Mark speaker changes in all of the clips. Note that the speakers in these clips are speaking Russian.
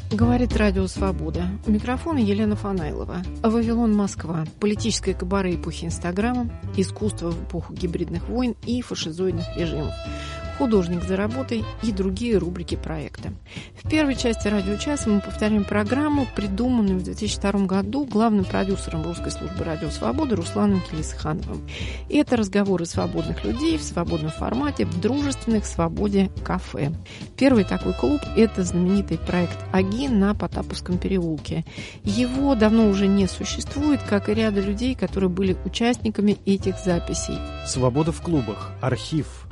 Speaker 1: Говорит Радио Свобода. У микрофона Елена Фанайлова. Вавилон, Москва. Политическое кабаре эпохи Инстаграма, искусство в эпоху гибридных войн и фашизоидных режимов. Художник за работой и другие рубрики проекта. В первой части радиочаса мы повторяем программу, придуманную в 2002 году главным продюсером русской службы Радио Свобода Русланом Келисхановым. И это разговоры свободных людей в свободном формате, в дружественных свободе кафе. Первый такой клуб – это знаменитый проект АГИ на Потаповском переулке. Его давно уже не существует, как и ряда людей, которые были участниками этих записей.
Speaker 2: Свобода в клубах. Архив.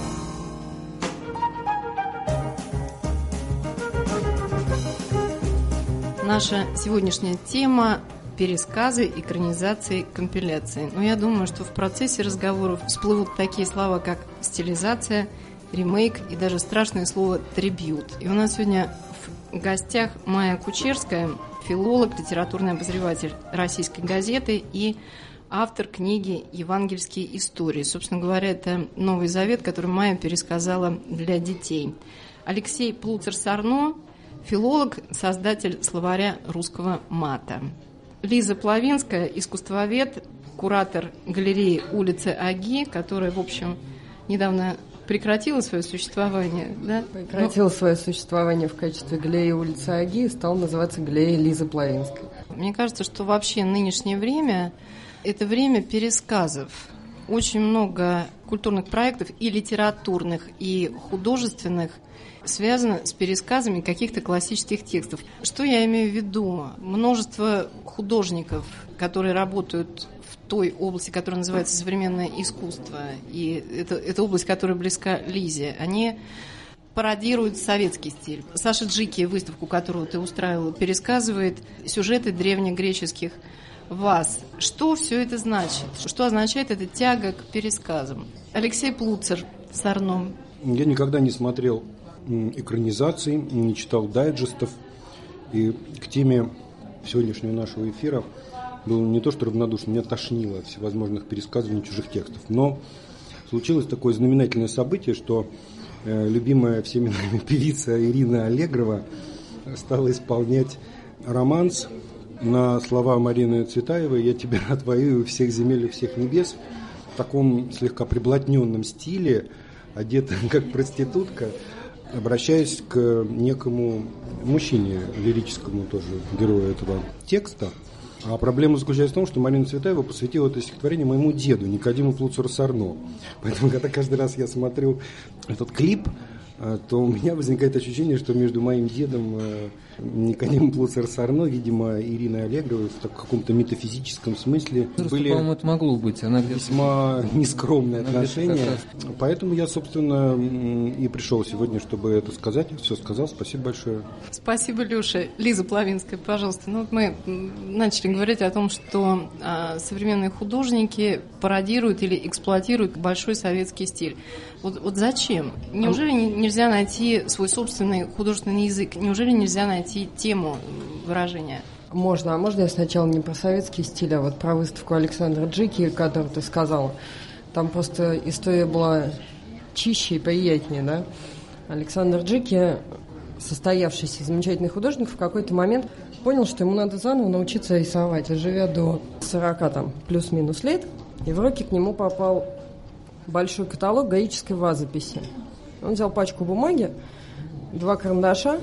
Speaker 1: Наша сегодняшняя тема – пересказы, экранизации, компиляции. Но я думаю, что в процессе разговоров всплывут такие слова, как стилизация, ремейк и даже страшное слово «трибьют». И у нас сегодня в гостях Майя Кучерская, филолог, литературный обозреватель «Российской газеты» и автор книги «Евангельские истории». Собственно говоря, это Новый Завет, который Майя пересказала для детей. Алексей Плуцер-Сарно, филолог, создатель словаря русского мата. Лиза Плавинская, искусствовед, куратор галереи улицы АГИ, которая, в общем, недавно прекратила свое существование. Да?
Speaker 3: Прекратила свое существование в качестве галереи улицы АГИ и стала называться галереей Лизы Плавинской.
Speaker 1: Мне кажется, что вообще нынешнее время – это время пересказов. Очень много культурных проектов и литературных, и художественных связано с пересказами каких-то классических текстов. Что я имею в виду? Множество художников, которые работают в той области, которая называется современное искусство, и это область, которая близка Лизе, они пародируют советский стиль. Саша Джики, выставку, которую ты устраивала, пересказывает сюжеты древнегреческих ваз. Что все это значит? Что означает эта тяга к пересказам? Алексей Плуцер-Сарно.
Speaker 4: Я никогда не смотрел экранизаций, не читал дайджестов. И к теме сегодняшнего нашего эфира был не то что равнодушен, меня тошнило от всевозможных пересказываний чужих текстов. Но случилось такое знаменательное событие, что любимая всеми нами певица Ирина Аллегрова стала исполнять романс на слова Марины Цветаевой «Я тебя отвоюю всех земель и всех небес» в таком слегка приблотненном стиле, одета как проститутка, обращаясь к некому мужчине, лирическому тоже герою этого текста. А проблема заключается в том, что Марина Цветаева посвятила это стихотворение моему деду, Никодиму Плуцеру-Сарно. Поэтому, когда каждый раз я смотрю этот клип, то у меня возникает ощущение, что между моим дедом Никодимом Плуцер-Сарно, видимо, Ириной Аллегровой в каком-то метафизическом смысле были,
Speaker 3: по-моему, это могло быть. Она
Speaker 4: весьма нескромные отношения. Поэтому я, собственно, и пришел сегодня, чтобы это сказать. Все сказал. Спасибо большое.
Speaker 1: Спасибо, Леша. Лиза Плавинская, пожалуйста. Мы начали говорить о том, что современные художники пародируют или эксплуатируют большой советский стиль. Вот зачем? Неужели нельзя найти свой собственный художественный язык? Неужели нельзя найти тему выражения?
Speaker 3: Можно. А можно я сначала не про советский стиль, а вот про выставку Александра Джики, которую ты сказала? Там просто история была чище и приятнее, да? Александр Джики, состоявшийся замечательный художник, в какой-то момент понял, что ему надо заново научиться рисовать. И живя до 40 там, плюс-минус лет, и в руки к нему попал большой каталог гаической вазописи. Он взял пачку бумаги, 2 карандаша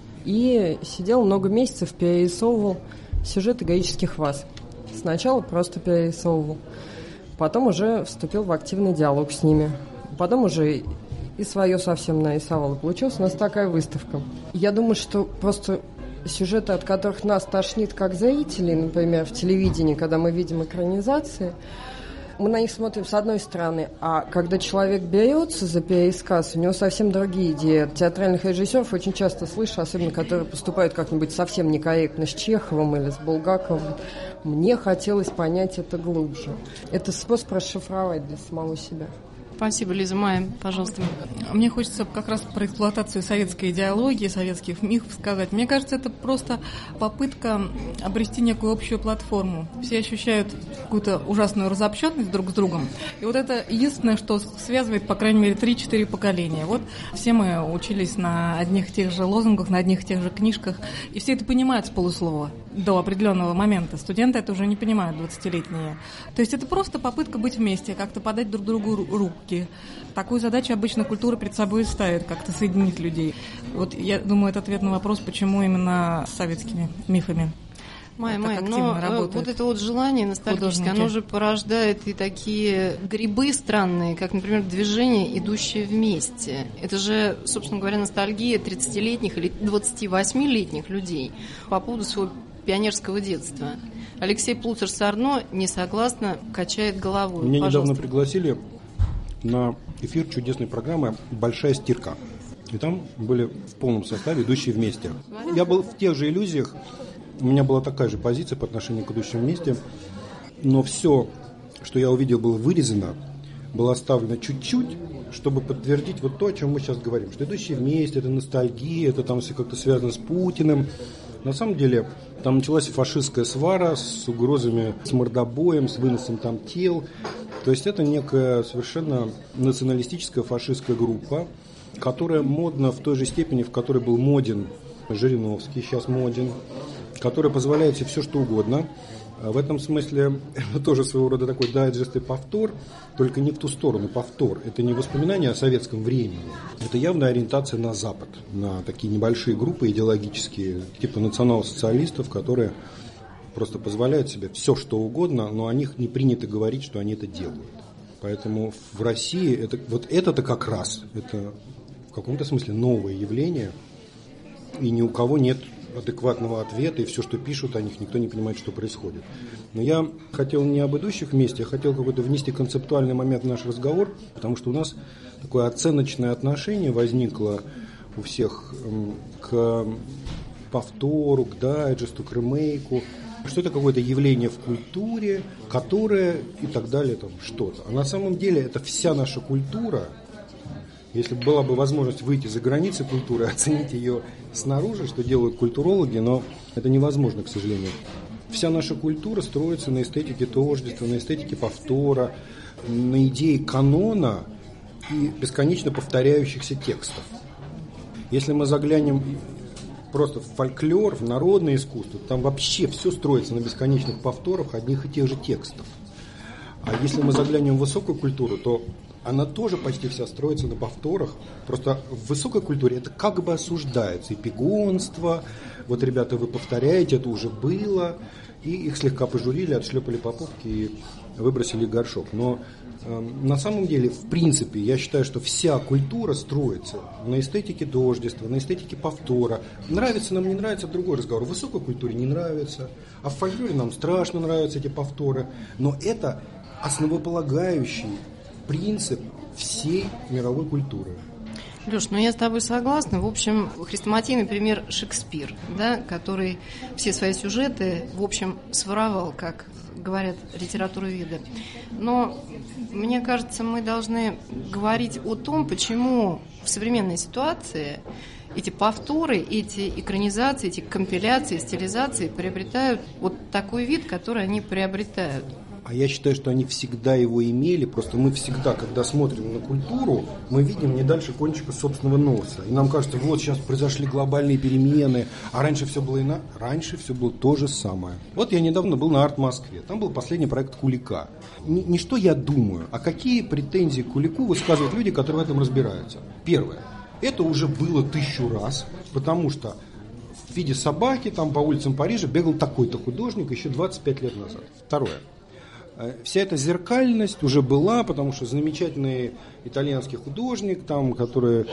Speaker 3: и сидел много месяцев, перерисовывал сюжеты гаических ваз. Сначала просто перерисовывал, потом уже вступил в активный диалог с ними, потом уже и свое совсем нарисовал. Получилась у нас такая выставка. Я думаю, что просто сюжеты, от которых нас тошнит как зрителей, например, в телевидении, когда мы видим экранизации, мы на них смотрим с одной стороны, а когда человек берется за пересказ, у него совсем другие идеи. От театральных режиссеров очень часто слышу, особенно которые поступают как-нибудь совсем некорректно с Чеховым или с Булгаковым. Мне хотелось понять это глубже. Это способ расшифровать для самого себя.
Speaker 1: Спасибо, Лиза. Майя, пожалуйста.
Speaker 5: Мне хочется как раз про эксплуатацию советской идеологии, советских мифов сказать. Мне кажется, это просто попытка обрести некую общую платформу. Все ощущают какую-то ужасную разобщенность друг с другом. И вот это единственное, что связывает, по крайней мере, 3-4 поколения. Вот все мы учились на одних и тех же лозунгах, на одних и тех же книжках, и все это понимают с полуслова до определенного момента. Студенты это уже не понимают, 20-летние. То есть это просто попытка быть вместе, как-то подать друг другу руки. Такую задачу обычно культура перед собой ставит, как-то соединить людей. Вот я думаю, это ответ на вопрос, почему именно с советскими мифами.
Speaker 1: Майя, но вот это вот желание ностальгическое, оно же порождает и такие грибы странные, как, например, движение, идущее вместе. Это же, собственно говоря, ностальгия 30-летних или 28-летних людей по поводу своего пионерского детства. Алексей Плуцер-Сарно не согласно, качает головой.
Speaker 4: Меня недавно пригласили на эфир чудесной программы «Большая стирка». И там были в полном составе идущие вместе. Я был в тех же иллюзиях. У меня была такая же позиция по отношению к идущим вместе. Но все, что я увидел, было вырезано, было оставлено чуть-чуть, чтобы подтвердить вот то, о чем мы сейчас говорим. Что идущие вместе, это ностальгия, это там все как-то связано с Путиным. На самом деле там началась фашистская свара с угрозами, с мордобоем, с выносом там тел. То есть это некая совершенно националистическая фашистская группа, которая модна в той же степени, в которой был моден Жириновский, сейчас моден, которая позволяет себе все что угодно. В этом смысле это тоже своего рода такой дайджест и повтор, только не в ту сторону. Повтор – это не воспоминания о советском времени, это явная ориентация на Запад, на такие небольшие группы идеологические, типа национал-социалистов, которые просто позволяют себе все что угодно, но о них не принято говорить, что они это делают. Поэтому в России это как раз, это в каком-то смысле новое явление, и ни у кого нет адекватного ответа, и все, что пишут о них, никто не понимает, что происходит. Но я хотел не об идущих вместе, я хотел какой-то внести концептуальный момент в наш разговор, потому что у нас такое оценочное отношение возникло у всех к повтору, к дайджесту, к ремейку, что это какое-то явление в культуре, которое и так далее, там что-то. А на самом деле это вся наша культура. Если бы была бы возможность выйти за границы культуры, оценить ее снаружи, что делают культурологи, но это невозможно, к сожалению. Вся наша культура строится на эстетике тождества, на эстетике повтора, на идее канона и бесконечно повторяющихся текстов. Если мы заглянем просто в фольклор, в народное искусство, там вообще все строится на бесконечных повторах одних и тех же текстов. А если мы заглянем в высокую культуру, то она тоже почти вся строится на повторах. Просто в высокой культуре это как бы осуждается. Эпигонство, вот, ребята, вы повторяете, это уже было. И их слегка пожурили, отшлепали по попке и выбросили горшок. Но на самом деле, в принципе, я считаю, что вся культура строится на эстетике тождества, на эстетике повтора. Нравится нам, не нравится, другой разговор. В высокой культуре не нравится, а в фольклоре нам страшно нравятся эти повторы. Но это основополагающий принцип всей мировой культуры.
Speaker 1: Леш, ну я с тобой согласна. В общем, хрестоматийный пример Шекспир, да, который все свои сюжеты, в общем, своровал, как говорят литературоведы. Но мне кажется, мы должны говорить о том, почему в современной ситуации эти повторы, эти экранизации, эти компиляции, стилизации приобретают вот такой вид, который они приобретают.
Speaker 4: А я считаю, что они всегда его имели, просто мы всегда, когда смотрим на культуру, мы видим не дальше кончика собственного носа. И нам кажется, вот сейчас произошли глобальные перемены, а раньше все было раньше все было то же самое. Вот я недавно был на Арт-Москве, там был последний проект Кулика. Не что я думаю, а какие претензии к Кулику высказывают люди, которые в этом разбираются. Первое. Это уже было 1000 раз, потому что в виде собаки там по улицам Парижа бегал такой-то художник еще 25 лет назад. Второе. Вся эта зеркальность уже была, потому что замечательный итальянский художник, там, который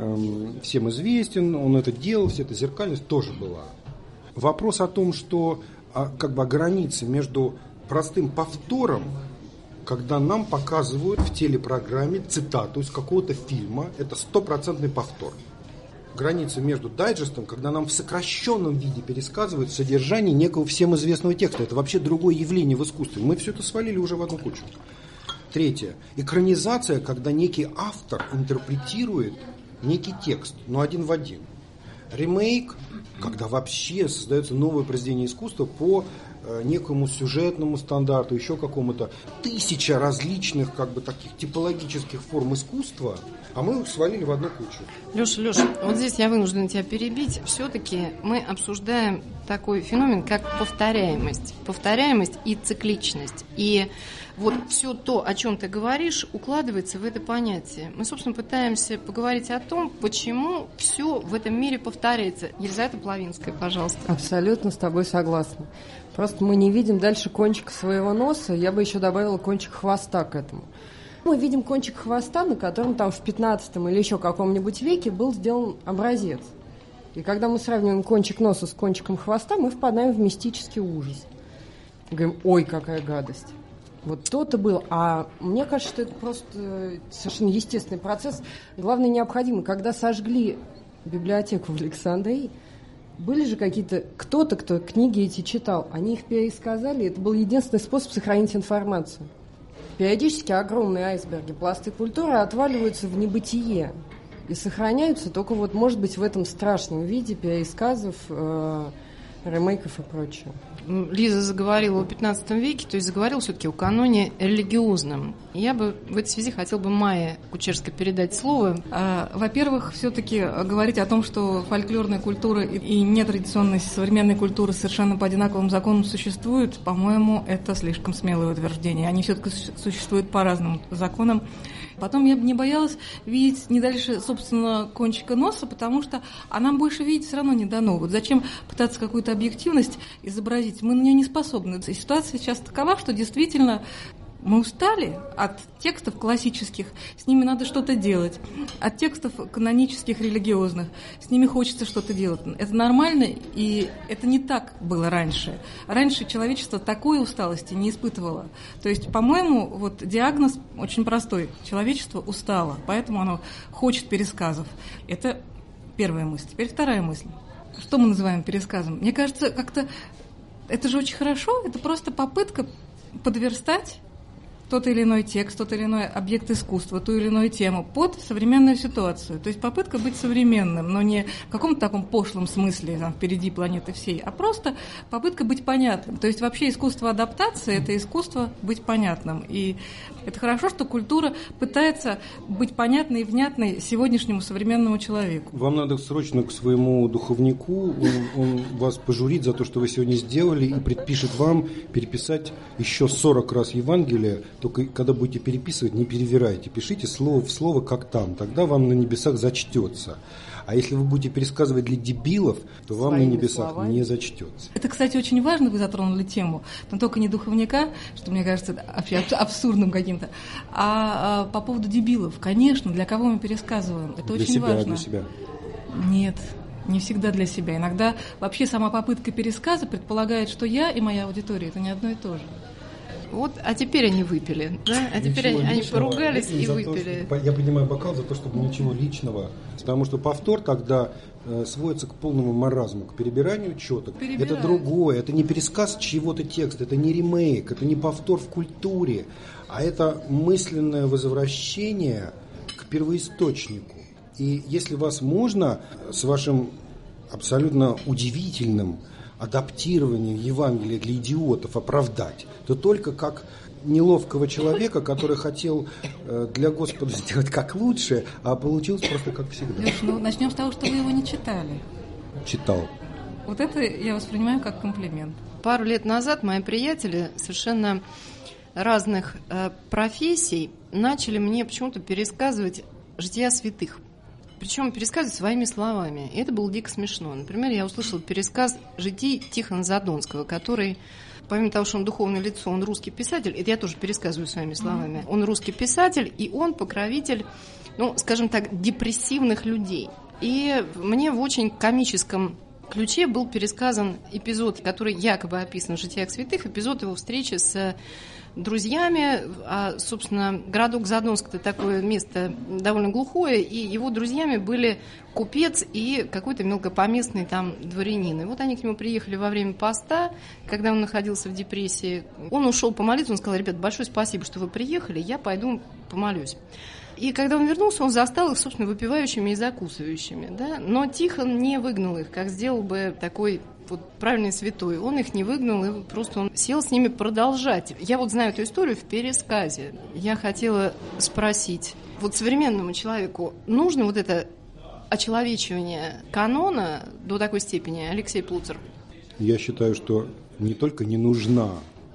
Speaker 4: всем известен, он это делал, вся эта зеркальность тоже была. Вопрос о том, что как бы о границе между простым повтором, когда нам показывают в телепрограмме цитату из какого-то фильма, это 100% повтор. Граница между дайджестом, когда нам в сокращенном виде пересказывают содержание некого всем известного текста. Это вообще другое явление в искусстве. Мы все это свалили уже в одну кучу. Третье. Экранизация, когда некий автор интерпретирует некий текст, но один в один. Ремейк, когда вообще создается новое произведение искусства по некому сюжетному стандарту, еще какому-то. 1000 различных таких типологических форм искусства, а мы их свалили в одну кучу.
Speaker 1: Леша, вот здесь я вынуждена тебя перебить. Все-таки мы обсуждаем такой феномен, как повторяемость. Повторяемость и цикличность. И вот все то, о чем ты говоришь, укладывается в это понятие. Мы, собственно, пытаемся поговорить о том, почему все в этом мире повторяется. Елизавета Плавинская, пожалуйста.
Speaker 3: Абсолютно с тобой согласна. Просто мы не видим дальше кончика своего носа. Я бы еще добавила кончик хвоста к этому. Мы видим кончик хвоста, на котором там в 15 или еще каком-нибудь веке был сделан образец. И когда мы сравниваем кончик носа с кончиком хвоста, мы впадаем в мистический ужас. Говорим, ой, какая гадость. Вот то-то было. А мне кажется, что это просто совершенно естественный процесс. Главное, необходимо. Когда сожгли библиотеку в Александрии, были же кто-то, кто книги эти читал. Они их пересказали. Это был единственный способ сохранить информацию. Периодически огромные айсберги, пласты культуры отваливаются в небытие. И сохраняются только может быть, в этом страшном виде пересказов, ремейков и прочего.
Speaker 1: Лиза заговорила о 15 веке, то есть заговорила все-таки о каноне религиозном. Я бы в этой связи хотела бы Майе Кучерской передать слово.
Speaker 5: Во-первых, все-таки говорить о том, что фольклорная культура и нетрадиционная современная культура совершенно по одинаковым законам существуют, по-моему, это слишком смелое утверждение. Они все-таки существуют по разным законам. Потом я бы не боялась видеть не дальше, собственно, кончика носа, потому что нам больше видеть все равно не дано. Вот зачем пытаться какую-то объективность изобразить? Мы на нее не способны. Ситуация сейчас такова, что действительно мы устали от текстов классических, с ними надо что-то делать. От текстов канонических, религиозных, с ними хочется что-то делать. Это нормально, и это не так было раньше. Раньше человечество такой усталости не испытывало. То есть, по-моему, диагноз очень простой. Человечество устало, поэтому оно хочет пересказов. Это первая мысль. Теперь вторая мысль. Что мы называем пересказом? Мне кажется, как-то это же очень хорошо, это просто попытка подверстать тот или иной текст, тот или иной объект искусства, ту или иную тему под современную ситуацию. То есть попытка быть современным, но не в каком-то таком пошлом смысле, впереди планеты всей, а просто попытка быть понятным. То есть вообще искусство адаптации – это искусство быть понятным. И это хорошо, что культура пытается быть понятной и внятной сегодняшнему современному человеку.
Speaker 4: Вам надо срочно к своему духовнику, он вас пожурит за то, что вы сегодня сделали, и предпишет вам переписать еще 40 раз Евангелие. Только когда будете переписывать, не перевирайте. Пишите слово в слово, как там. Тогда вам на небесах зачтется. А если вы будете пересказывать для дебилов, то вам на небесах не зачтется.
Speaker 5: Это, кстати, очень важно, вы затронули тему. Но только не духовника, что мне кажется абсурдным каким-то, а по поводу дебилов. Конечно, для кого мы пересказываем. Это
Speaker 4: для
Speaker 5: очень
Speaker 4: себя,
Speaker 5: важно.
Speaker 4: Для себя.
Speaker 5: Нет. Не всегда для себя. Иногда вообще сама попытка пересказа предполагает, что я и моя аудитория – это не одно и то же.
Speaker 1: А теперь они выпили, да? А теперь они поругались и выпили.
Speaker 4: Я поднимаю бокал за то, чтобы ничего личного. Потому что повтор тогда сводится к полному маразму, к перебиранию четок. Это другое, это не пересказ чьего-то текста, это не ремейк, это не повтор в культуре, а это мысленное возвращение к первоисточнику. И если вас можно с вашим абсолютно удивительным адаптированием Евангелия для идиотов оправдать, то только как неловкого человека, который хотел для Господа сделать как лучше, а получилось просто как всегда.
Speaker 5: Леш, начнем с того, что вы его не читали.
Speaker 4: Читал.
Speaker 5: Вот это я воспринимаю как комплимент.
Speaker 1: Пару лет назад мои приятели совершенно разных профессий начали мне почему-то пересказывать жития святых. Причем пересказывать своими словами. И это было дико смешно. Например, я услышала пересказ житий Тихона Задонского, который, помимо того, что он духовное лицо, он русский писатель. Это я тоже пересказываю своими словами. Он русский писатель, и он покровитель, скажем так, депрессивных людей. И мне в очень комическом ключе был пересказан эпизод, который якобы описан в «Житиях святых», эпизод его встречи с друзьями, а, собственно, городок Задонск – это такое место довольно глухое, и его друзьями были купец и какой-то мелкопоместный там дворянин. И вот они к нему приехали во время поста, когда он находился в депрессии. Он ушел помолиться, он сказал: ребят, большое спасибо, что вы приехали, я пойду помолюсь. И когда он вернулся, он застал их, собственно, выпивающими и закусывающими. Да? Но Тихон не выгнал их, как сделал бы такой вот правильный святой. Он их не выгнал, и просто он сел с ними продолжать. Я вот знаю эту историю в пересказе. Я хотела спросить, вот современному человеку нужно вот это очеловечивание канона до такой степени, Алексей Плуцер?
Speaker 4: Я считаю, что не только не нужна,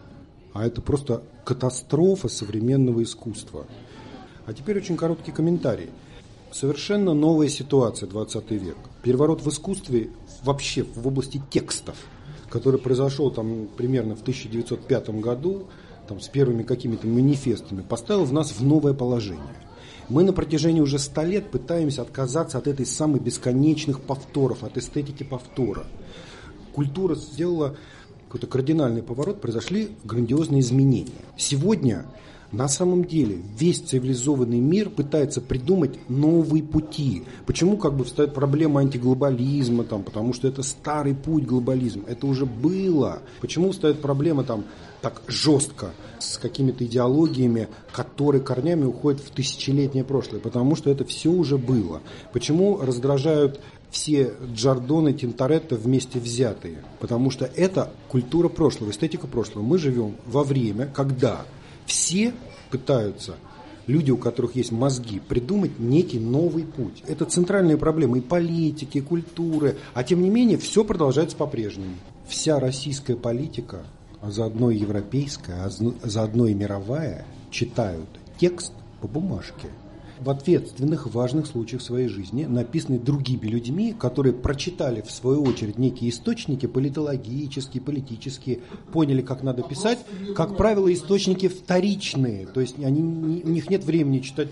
Speaker 4: а это просто катастрофа современного искусства. А теперь очень короткий комментарий. Совершенно новая ситуация, 20 век. Переворот в искусстве вообще в области текстов, который произошел там примерно в 1905 году, там, с первыми какими-то манифестами, поставил нас в новое положение. Мы на протяжении уже 100 лет пытаемся отказаться от этой самой бесконечных повторов, от эстетики повтора. Культура сделала какой-то кардинальный поворот, произошли грандиозные изменения. Сегодня на самом деле весь цивилизованный мир пытается придумать новые пути. Почему встает проблема антиглобализма, потому что это старый путь глобализма, это уже было. Почему встает проблема так жестко с какими-то идеологиями, которые корнями уходят в тысячелетнее прошлое? Потому что это все уже было. Почему раздражают все Джордоны, Тинторетто вместе взятые? Потому что это культура прошлого, эстетика прошлого. Мы живем во время, когда все пытаются, люди, у которых есть мозги, придумать некий новый путь. Это центральные проблемы и политики, и культуры. А тем не менее, все продолжается по-прежнему. Вся российская политика, а заодно и европейская, а заодно и мировая, читают текст по бумажке. В ответственных, важных случаях своей жизни, написанные другими людьми, которые прочитали в свою очередь некие источники политологические, политические, поняли, как надо писать. Как правило, источники вторичные, то есть у них нет времени читать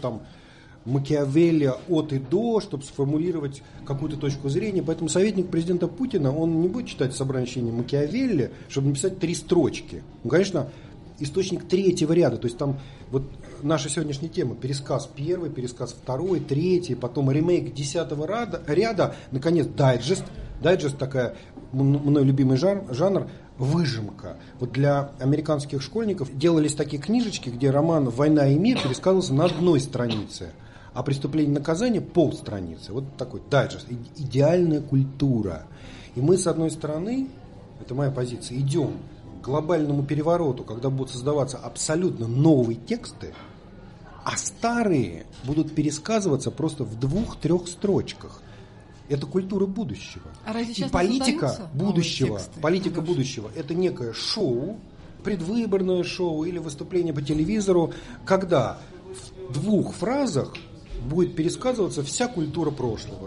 Speaker 4: Макиавелли от и до, чтобы сформулировать какую-то точку зрения. Поэтому советник президента Путина, он не будет читать собрание чтения Макиавелли, чтобы написать 3 строчки. Конечно, источник 3-го ряда, то есть там вот наша сегодняшняя тема: пересказ 1, пересказ 2, 3, потом ремейк 10-го ряда, наконец дайджест. Дайджест такая мной любимый жанр, выжимка. Вот для американских школьников делались такие книжечки, где роман «Война и мир» пересказывался на 1 странице, а «Преступление и наказание» полстраницы. Вот такой дайджест, идеальная культура. И мы, с одной стороны, это моя позиция, идем к глобальному перевороту, когда будут создаваться абсолютно новые тексты, а старые будут пересказываться просто в 2-3 строчках. Это культура будущего.
Speaker 5: И
Speaker 4: политика будущего, это некое шоу, предвыборное шоу или выступление по телевизору, когда в 2 фразах будет пересказываться вся культура прошлого.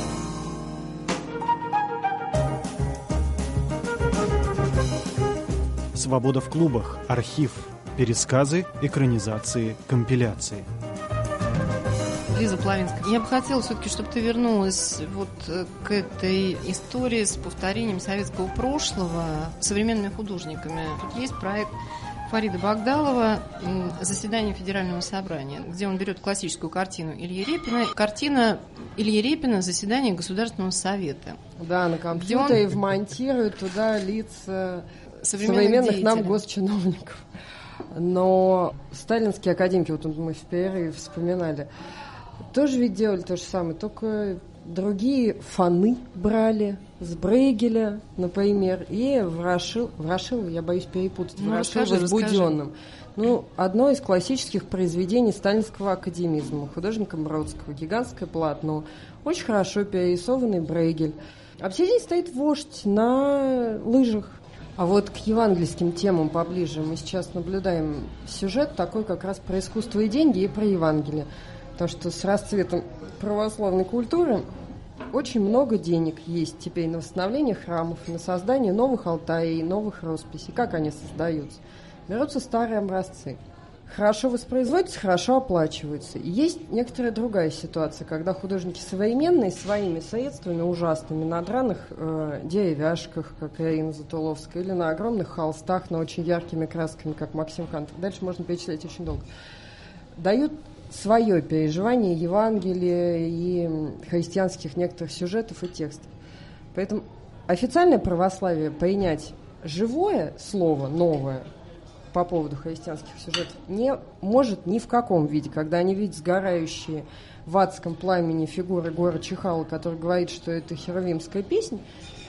Speaker 2: Свобода в клубах. Архив. Пересказы, экранизации, компиляции.
Speaker 1: Лиза Плавинская, я бы хотела все-таки, чтобы ты вернулась вот к этой истории с повторением советского прошлого современными художниками. Тут есть проект Фарида Багдалова «Заседание Федерального собрания», где он берет классическую картину Ильи Репина. Картина Ильи Репина «Заседание Государственного совета».
Speaker 3: Да, на компьютере вмонтирует туда лица современных нам госчиновников. Но сталинские академики, вот мы в перерыве вспоминали, тоже ведь делали то же самое, только другие фоны брали с Брейгеля, например, и Ворошилов, я боюсь перепутать, Ворошилова с Буденным. Одно из классических произведений сталинского академизма, художника Бродского, гигантское полотно, очень хорошо перерисованный Брейгель. А в середине стоит вождь на лыжах. А вот к евангельским темам поближе мы сейчас наблюдаем сюжет такой как раз про искусство и деньги и про Евангелие. Потому что с расцветом православной культуры очень много денег есть теперь на восстановление храмов, на создание новых алтарей, новых росписей. Как они создаются? Берутся старые образцы, хорошо воспроизводится, хорошо оплачивается. И есть некоторая другая ситуация, когда художники современные своими средствами ужасными на драных деревяшках, как Ирина Затуловская, или на огромных холстах, на очень яркими красками, как Максим Кантор, дальше можно перечислять очень долго, дают свое переживание Евангелия и христианских некоторых сюжетов и текстов. Поэтому официальное православие принять живое слово, новое, по поводу христианских сюжетов, не может ни в каком виде. Когда они видят сгорающие в адском пламени фигуры Гора Чехала, который говорит, что это херувимская песня,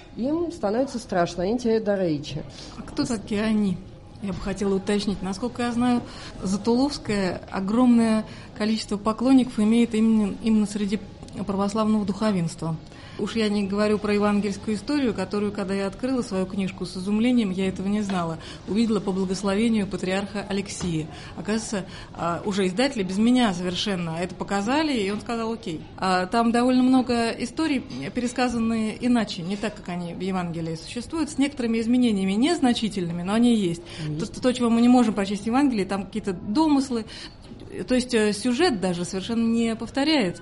Speaker 3: им становится страшно, они теряют дар речи.
Speaker 5: А кто такие они? Я бы хотела уточнить. Насколько я знаю, Затуловская огромное количество поклонников имеет именно среди православного духовенства. Уж я не говорю про евангельскую историю, которую, когда я открыла свою книжку с изумлением, я этого не знала. Увидела по благословению патриарха Алексия. Оказывается, уже издатели без меня совершенно это показали, и он сказал окей. Там довольно много историй, пересказанные иначе, не так, как они в Евангелии существуют, с некоторыми изменениями, незначительными, но они есть. То, чего мы не можем прочесть в Евангелии, там какие-то домыслы. То есть сюжет даже совершенно не повторяет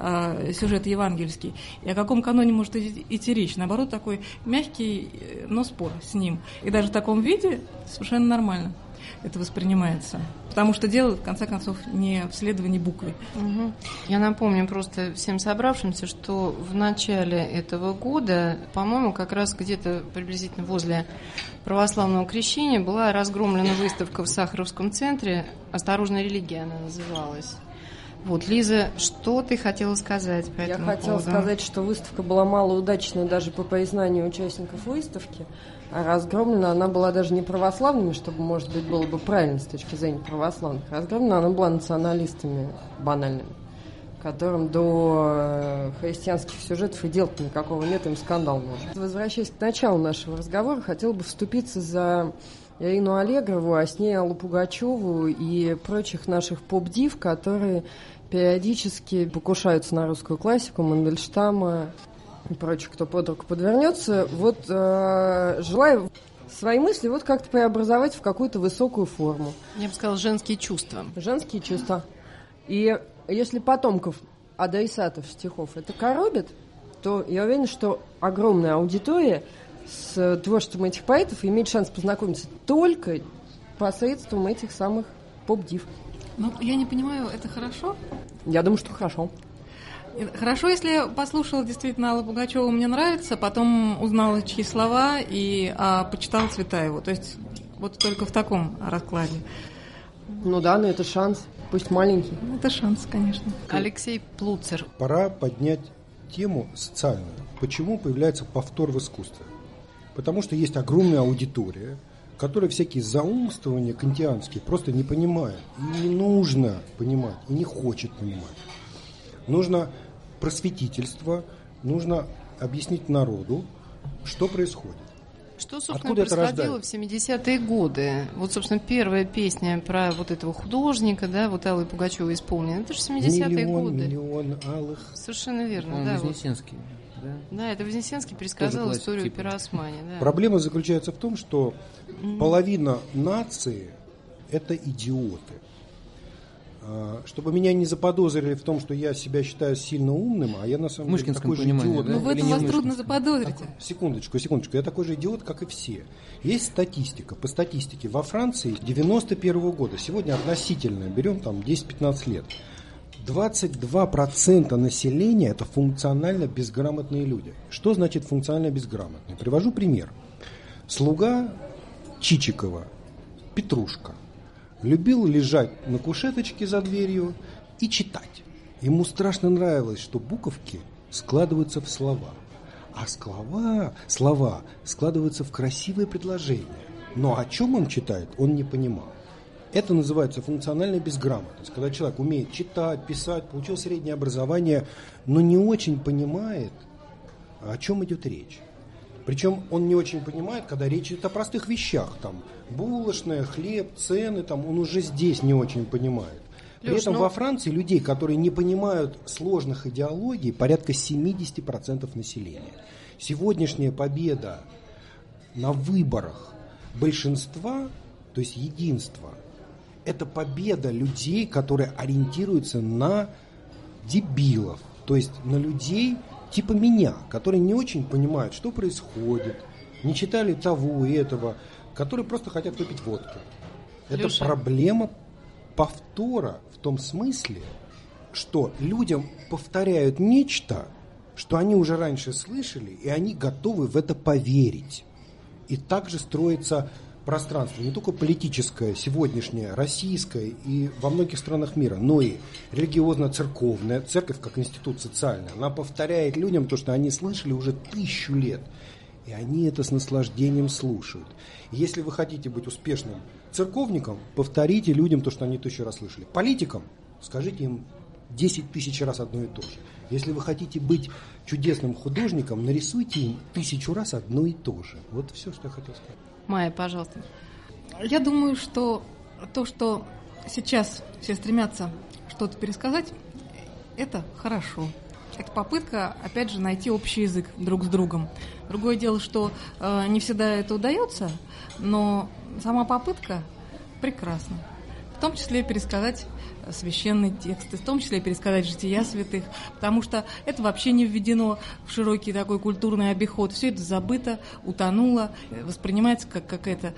Speaker 5: сюжет евангельский. И о каком каноне может идти речь? Наоборот, такой мягкий, но спор с ним. И даже в таком виде совершенно нормально это воспринимается. Потому что дело, в конце концов, не в следовании буквы.
Speaker 1: Угу. Я напомню просто всем собравшимся, что в начале этого года, по-моему, как раз где-то приблизительно возле православного крещения была разгромлена выставка в Сахаровском центре «Осторожная религия» она называлась. Вот, Лиза, что ты хотела сказать по этому поводу?
Speaker 3: Я хотела сказать, что выставка была малоудачной даже по признанию участников выставки, а разгромлена она была даже не православными, чтобы, может быть, было бы правильно с точки зрения православных. Разгромлена она была националистами банальными, которым до христианских сюжетов и дела никакого нет, им скандал нужен. Возвращаясь к началу нашего разговора, хотела бы вступиться за Ирину Аллегрову, а с ней Аллу Пугачеву и прочих наших поп-див, которые периодически покушаются на русскую классику, Мандельштама и прочих, кто под руку подвернется. Вот желаю свои мысли вот как-то преобразовать в какую-то высокую форму.
Speaker 1: Я бы сказала, женские чувства.
Speaker 3: Женские чувства. И если потомков, адресатов стихов это коробит, то я уверена, что огромная аудитория с творчеством этих поэтов имеет шанс познакомиться только посредством этих самых поп-див.
Speaker 5: Ну, я не понимаю, это хорошо?
Speaker 3: Я думаю, что хорошо.
Speaker 5: Хорошо, если я послушала действительно Аллу Пугачеву, мне нравится, потом узнала, чьи слова, и почитала Цветаеву. То есть вот только в таком раскладе.
Speaker 3: Ну да, но это шанс, пусть маленький.
Speaker 5: Это шанс, конечно.
Speaker 1: Алексей Плуцер.
Speaker 4: Пора поднять тему социальную. Почему появляется повтор в искусстве? Потому что есть огромная аудитория, которая всякие заумствования кантианские просто не понимает. И не нужно понимать, и не хочет понимать. Нужно просветительство, нужно объяснить народу, что происходит.
Speaker 1: Что, собственно,
Speaker 4: Откуда
Speaker 1: происходило в 70-е годы? Вот, собственно, первая песня про вот этого художника, да, вот Аллы Пугачевой исполнена. Это же 70-е годы.
Speaker 4: Миллион алых.
Speaker 1: Совершенно верно,
Speaker 6: По-моему,
Speaker 1: да.
Speaker 6: Вознесенский. Да?
Speaker 1: Да, это Вознесенский пересказал историю
Speaker 6: типа.
Speaker 1: Пиросмани. Да.
Speaker 4: Проблема заключается в том, что половина нации – это идиоты. Чтобы меня не заподозрили в том, что я себя считаю сильно умным, а я на самом деле такой же идиот.
Speaker 6: да?
Speaker 5: Ну, в этом вас трудно заподозрить.
Speaker 4: Секундочку. Я такой же идиот, как и все. Есть статистика. По статистике во Франции 91 года, сегодня относительно, берем там 10-15 лет, 22% населения – это функционально безграмотные люди. Что значит функционально безграмотные? Привожу пример. Слуга Чичикова, Петрушка, любил лежать на кушеточке за дверью и читать. Ему страшно нравилось, что буковки складываются в слова. А слова складываются в красивые предложения. Но о чем он читает, он не понимал. Это называется функциональная безграмотность. Когда человек умеет читать, писать, получил среднее образование, но не очень понимает, о чем идет речь. Причем он не очень понимает, когда речь идет о простых вещах. Там, булочная, хлеб, цены, там, он уже здесь не очень понимает. При этом во Франции людей, которые не понимают сложных идеологий, порядка 70% населения. Сегодняшняя победа на выборах большинства, то есть единства, это победа людей, которые ориентируются на дебилов, то есть на людей типа меня, которые не очень понимают, что происходит, не читали того и этого, которые просто хотят выпить водки. Это
Speaker 1: Леша.
Speaker 4: проблема повтора в том смысле, что людям повторяют нечто, что они уже раньше слышали, и они готовы в это поверить. И также строится пространство, не только политическое, сегодняшнее, российское и во многих странах мира, но и религиозно-церковная. Церковь, как институт социальный, она повторяет людям то, что они слышали уже 1000 лет. И они это с наслаждением слушают. И если вы хотите быть успешным церковником, повторите людям то, что они 1000 раз слышали. Политикам скажите им 10 000 раз одно и то же. Если вы хотите быть чудесным художником, нарисуйте им 1000 раз одно и то же. Вот все, что я хотел сказать.
Speaker 1: Майя, пожалуйста.
Speaker 5: Я думаю, что то, что сейчас все стремятся что-то пересказать, это хорошо. Это попытка, опять же, найти общий язык друг с другом. Другое дело, что не всегда это удается, но сама попытка прекрасна. В том числе пересказать священные тексты, в том числе пересказать жития святых, потому что это вообще не введено в широкий такой культурный обиход. Все это забыто, утонуло, воспринимается как какая-то,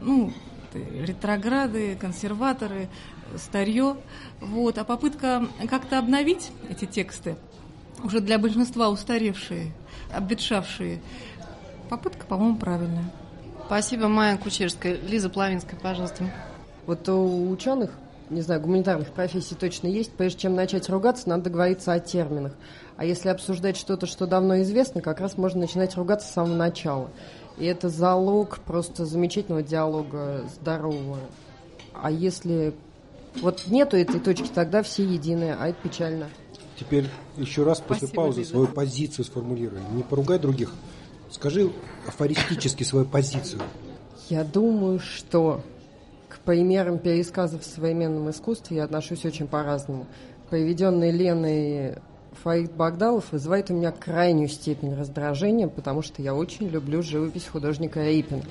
Speaker 5: ретрограды, консерваторы, старье. Вот. А попытка как-то обновить эти тексты, уже для большинства устаревшие, обветшавшие, попытка, по-моему, правильная.
Speaker 1: Спасибо, Майя Кучерская. Лиза Плавинская, пожалуйста.
Speaker 3: Вот у ученых, не знаю, гуманитарных профессий точно есть, прежде чем начать ругаться, надо договориться о терминах. А если обсуждать что-то, что давно известно, как раз можно начинать ругаться с самого начала. И это залог просто замечательного диалога, здорового. А если вот нету этой точки, тогда все едины, а это печально.
Speaker 4: Теперь еще раз после
Speaker 1: Спасибо,
Speaker 4: паузы
Speaker 1: Лиза.
Speaker 4: свою позицию сформулируй. Не поругай других. Скажи афористически свою позицию.
Speaker 3: Я думаю, что к примерам пересказов в современном искусстве я отношусь очень по-разному. Приведенный Леной Фарид Багдалов вызывает у меня крайнюю степень раздражения, потому что я очень люблю живопись художника Репина.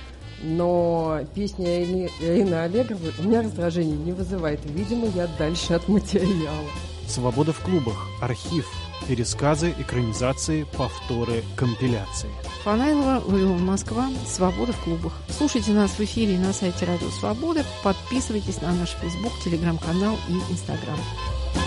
Speaker 3: Но песня Ирины Аллегровой у меня раздражения не вызывает. Видимо, я дальше от материала.
Speaker 2: Свобода в клубах. Архив. Пересказы, экранизации, повторы, компиляции.
Speaker 1: Фанайлова, Вавилон, Москва. Свобода в клубах. Слушайте нас в эфире и на сайте Радио Свобода. Подписывайтесь на наш Facebook, Телеграм-канал и Инстаграм.